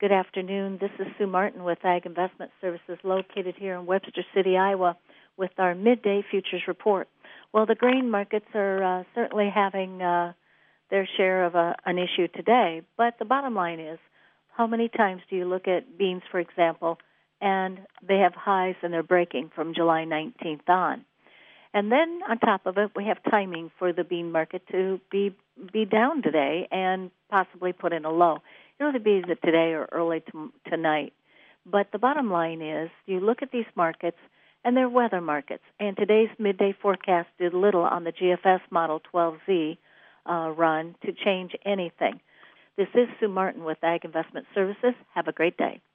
Good afternoon. This is Sue Martin with Ag Investment Services located here in Webster City, Iowa, with our midday futures report. Well, the grain markets are certainly having their share of an issue today, but the bottom line is, how many times do you look at beans, for example, and they have highs and they're breaking from July 19th on? And then on top of it, we have timing for the bean market to be down today and possibly put in a low. You know, the beans are today or early tonight. But the bottom line is, you look at these markets, and they're weather markets. And today's midday forecast did little on the GFS Model 12Z run to change anything. This is Sue Martin with Ag Investment Services. Have a great day.